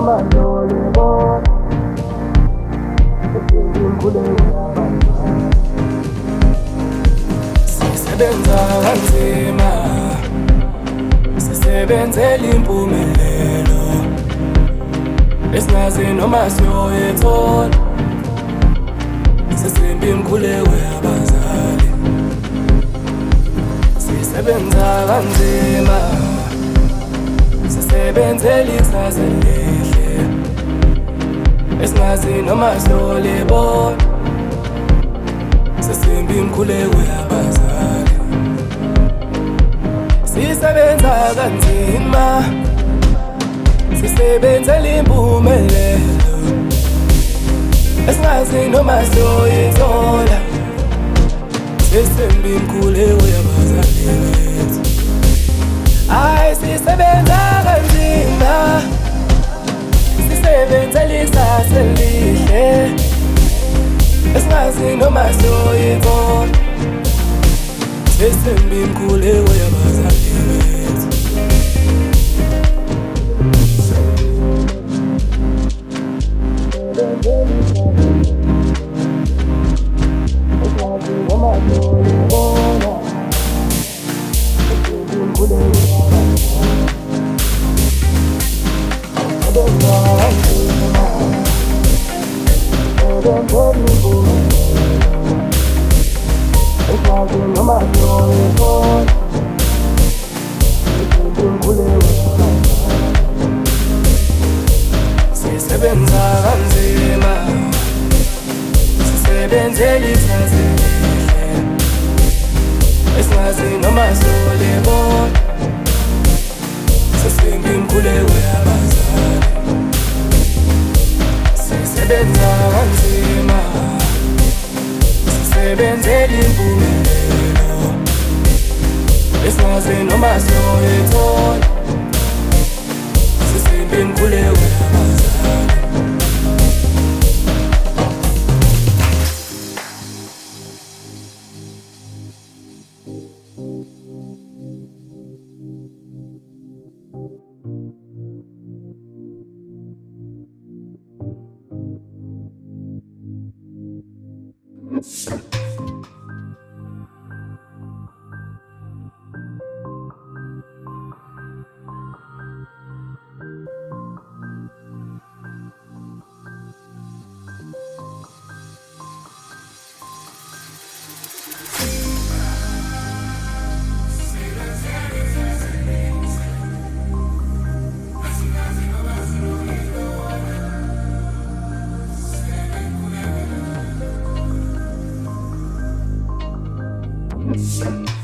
noma yolibona ngimkhuleko yabazali. Sisebenza kanzima, sisebenzela impumelelo esingazi noma siyoyithola. Sisimba imkhuleko yabazali. Sisebenza kanzima, sisebenzela ikusasa elihle esingazi noma siyolibona. Sisimba imkhuleko yabazali. Sisebenza kanzima, sisebenzela impumelelo esingazi noma siyoyithola. Sisimba imkhuleko yabazali bethu. Ay, sisebenza kanzima, sisebenzela ikusasa elihle esingazi noma siyoyithola. Sisimba imkhuleko yabazali bethu. Sisebenza kanzima, sisebenzela ikusasa elihle esingazi noma siyolibona. Sisimba imkhuleko yabazali. Sisebenza kanzima, sisebenzela impumelelo esingazi noma siyoyithola. Sisimba imkhuleko yabazali. Shit.